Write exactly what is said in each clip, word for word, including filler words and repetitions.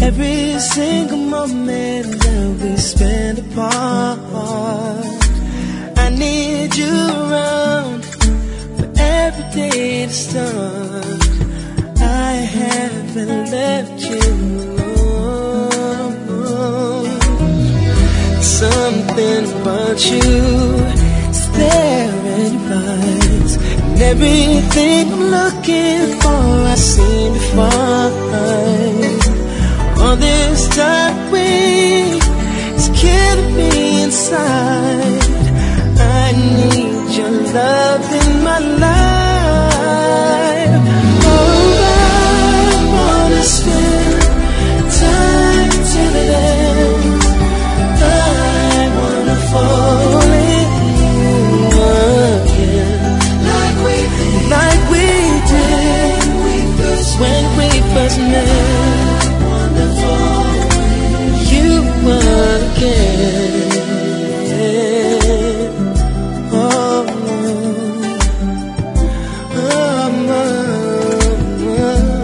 every single moment that we spend apart. I need you around for every day to start. I haven't left you alone. Something about you is there in your eyes, and everything I'm looking for I seem to find. All this dark way is killing me inside. I need your love in my life. Oh, I wanna spend time till the end. I wanna fall in you again, like we did, like we did when we first met. You again. Oh, oh, oh,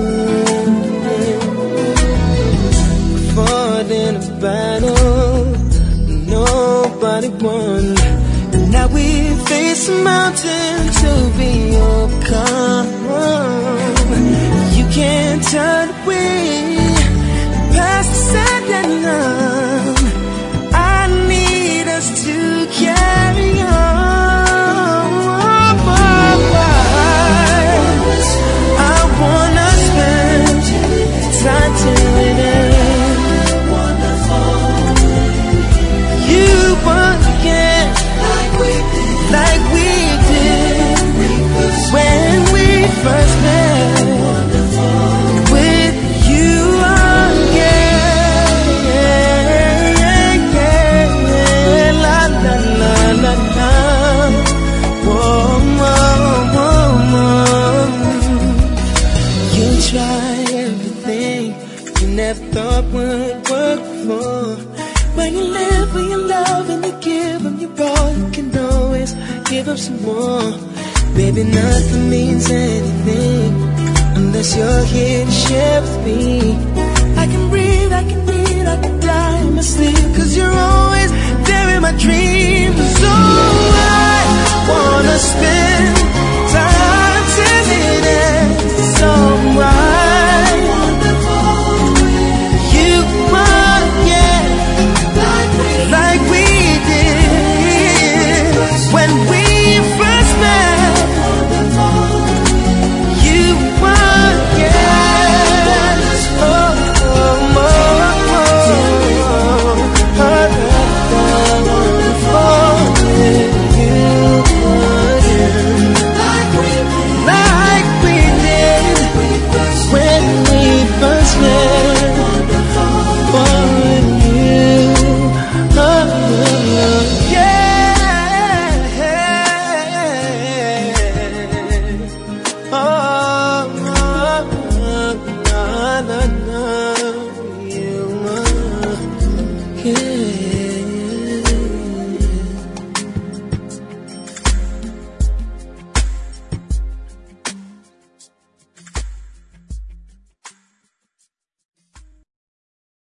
fought in a battle nobody won, and now we face a mountain to be overcome. You can't turn away past the sand and numb. I need us to carry on. I wanna spend time till it ends. You again, like we did, like we did when we first met. With you again, la la la la la. Whoa, whoa, whoa, whoa. You try everything you never thought would work before. When you live, when you love, and you give, and you all, you can always give up some more. Baby, nothing means anything unless you're here to share with me.